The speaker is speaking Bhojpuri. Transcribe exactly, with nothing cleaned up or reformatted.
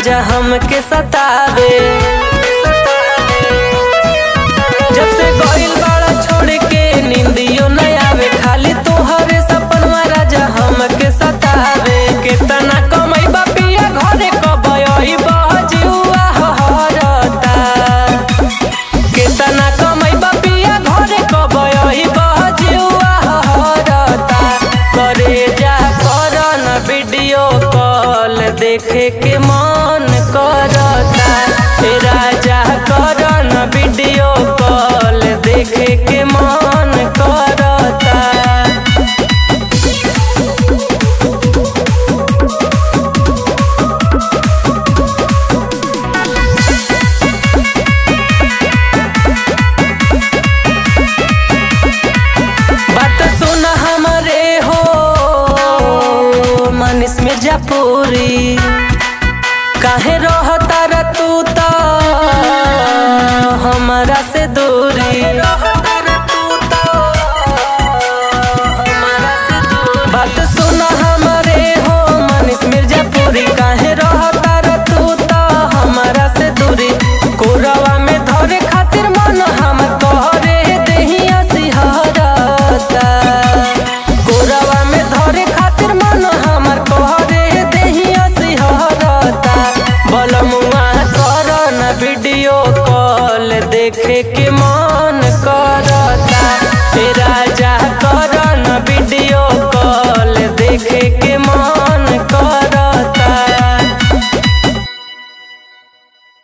राजा हमके सतावे। जब से गइल बाड़ा छोड़ के नींदियो न आवे, खाली तोहरे सपनवा राजा हमके सतावे। केतना कमैबा पिया घरे कब अइबा जुआ हरता। केतना कमैबा पिया घरे कब अइबा जुआ हरता। करे जा करन वीडियो कॉल देखे के मन करता। हे राजा करन वीडियो कॉल देखे के मन करता। बात सुन हमरे हो मनीष मिर्जापुरी, काहे रहता रे तू तो हमारा से दूरी। बात सुन हमरे हो मनीष मिर्जापुरी, काहे रहता रे तू तो हमारा से दूरी। कोरवा में धरे खातिर मन हमर तोहरे देहिया सिहरता। कोरवा में धरे खातिर मन हमर तोहरे देहिया सिहरता। बलमुआ करन वीडियो कॉल देखे के